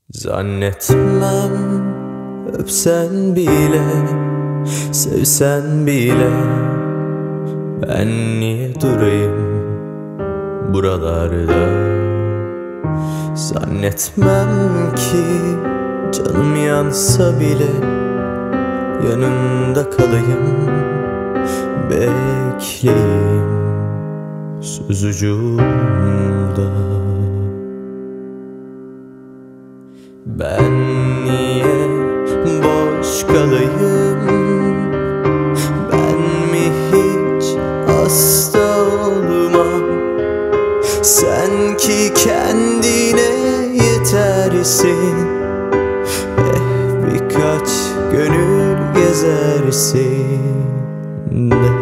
Zannetmem öpsen bile, sevsen bile, ben niye durayım buralarda? Zannetmem ki canım yansa bile yanında kalayım, bekleyeyim söz ucunda. Ben niye boş kalayım? Ben mi hiç hasta olmam? Sen ki kendine yetersin, birkaç gönül gezersin de.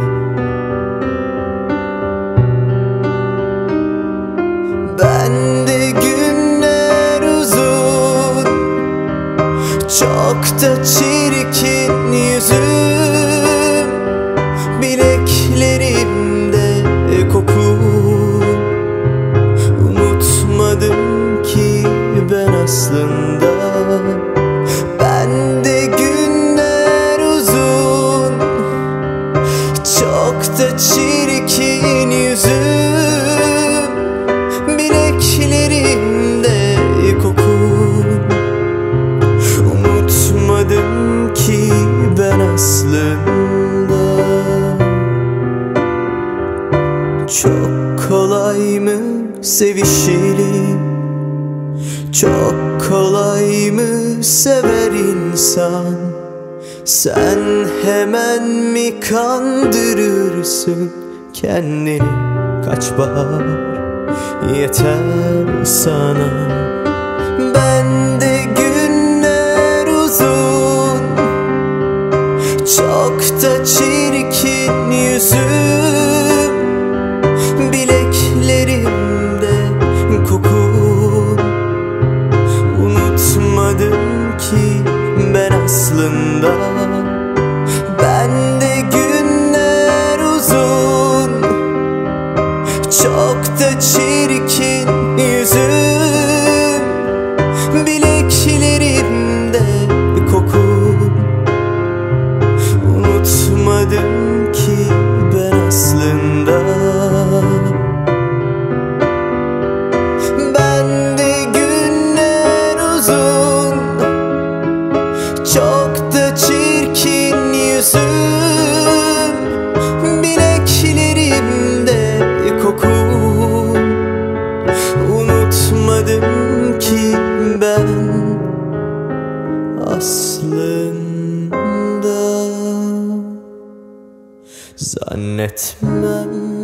Ben de günler uzun, çok da çirkin yüzüm, bileklerimde kokun. Unutmadım ki ben aslında. Ben de günler uzun, çok da çirkin yüzüm, bileklerimde kokun. Unutmadım ki ben aslında. Çok kolay mı sevişilir? Çok kolay mı sever insan? Sen hemen mi kandırırsın kendini? Kaç bahar yeter sana. Ben de günler uzun, çok da çirkin yüzüm, bileklerimde kokun. Unutmadım ki ben aslında. Ben de günler uzun, çok da çirkin yüzüm, bileklerimde kokun. Unutmadım ki ben aslında. Ben de günler uzun, çok da çirkin yüzüm, bileklerimde kokun. Unutmadım ki ben aslında. Zannetmem